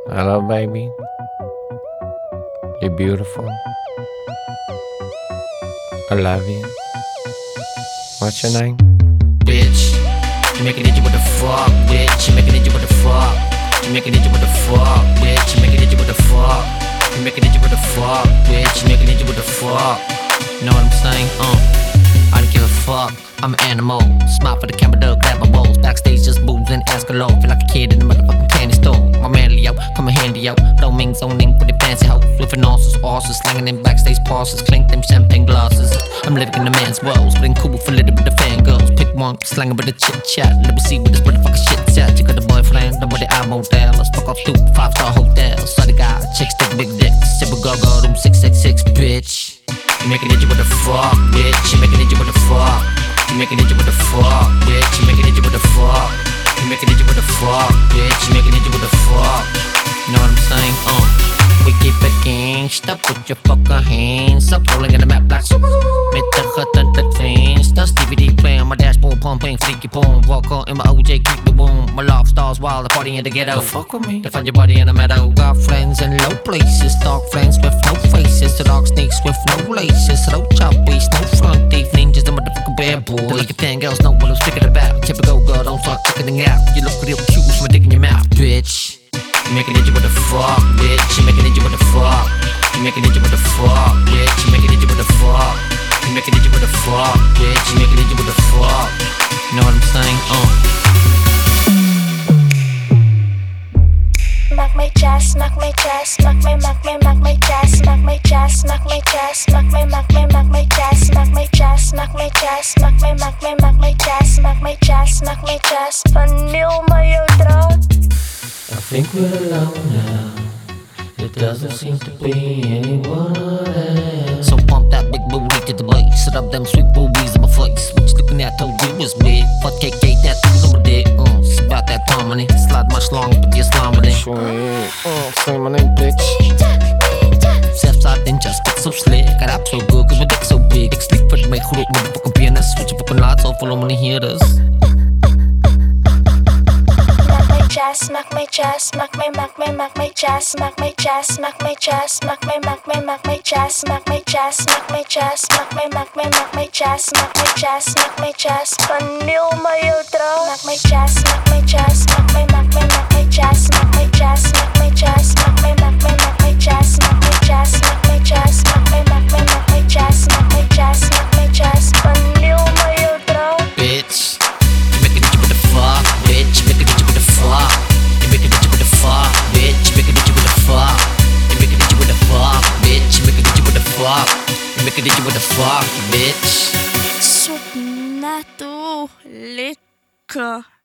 Hello, baby. You're beautiful. I love you. What's your name? Bitch, you making it, you what the fuck, bitch. You making it, you what the fuck. You making it, you what the fuck, bitch. You making it, you what the fuck. You making it, you what the fuck, bitch. You making it, you what the fuck. Know what I'm saying? I don't give a fuck. I'm an animal. Smile for the camera, duck, grab my balls. Backstage, just boobs and escalade. Feel like a kid in the motherfucking candy store. My man Leo, come and handy out. Roaming, zoning for the fancy house. With an arses, slanging in backstage passes. Clink them champagne glasses. I'm living in the man's world. Splitting cool for little bit of fangirls. Pick one, slanging with the chit chat. Let me see what this motherfucking shit's at. You got a boyfriend, nobody I won't tell. Let's fuck off to 5-star hotels. Sorry guy, chicks take big dicks. Sip a go-go, room 666, bitch. You making it, you what the fuck, bitch. You making it, you what the fuck. You making it, you what the fuck, bitch. You making it, you what the fuck. You making it, you what the fuck, bitch. You making it, you what the fuck. You know what I'm saying? We keep it gangsta, put your fucking hands up, rolling in the map like met the cut and the fans. That's DVD playing on my dashboard, pumping freaky porn. Walk on in my OJ, keep the boom. My love stars while the party in the ghetto. Don't fuck with me. They find your body in the meadow. Got friends in low places, dark friends with no faces. The dog snakes with no laces. Low choppies, no front teeth. Ninjas, the motherfucking bad boy. The like fangirls know what I'm speaking about. Typical girl, don't start checking out. You look real cute with my dick in your mouth, bitch. You making it, you what the fuck, bitch. You making it, you what the fuck. You making it, you what the fuck, bitch. You making it, you what the fuck. You making it, you what the fuck, bitch. You making it, you what the fuck. You know what I'm saying? Smack my chest, smack my chest, smack my chest, smack my chest, smack my chest, smack my chest, smack my chest, smack my chest, smack my chest, smack my chest, smack my chest. Vanil mayo draad. I think we're alone now. It doesn't seem to be anyone else. So pump that big booty to the bass. Set up them sweet boobies in my face. What you looking at told you was big. Fuck KK tattoos on my dick. It's about that harmony. Slide much longer, but you're slime with it. Say my name, bitch. Self-side then just get so slick. Got up so good cause my dick so big. Dick sleep for the make goed op motherfucking pianist. Switch your fucking lights off, follow money hearers. Smack my chest, smack my chest, smack my chest, smack my chest, smack my chest, smack my chest, smack my chest, smack my chest, smack my chest, smack my chest. Vanil mayo draad. Smack my chest, smack my chest, smack my chest, smack my chest, smack my chest, smack my chest, smack my chest, smack my chest, smack my chest, smack my chest, smack my chest. Vanil mayo draad. Bitch, you making it, you what the fuck, bitch. You making it, you what the fuck. You making it, you what the fuck, bitch. You making it, you what the fuck. You making it, you what the fuck, bitch. You making it, you what the fuck. You making it, you what the fuck, bitch. Zoet netto lekker.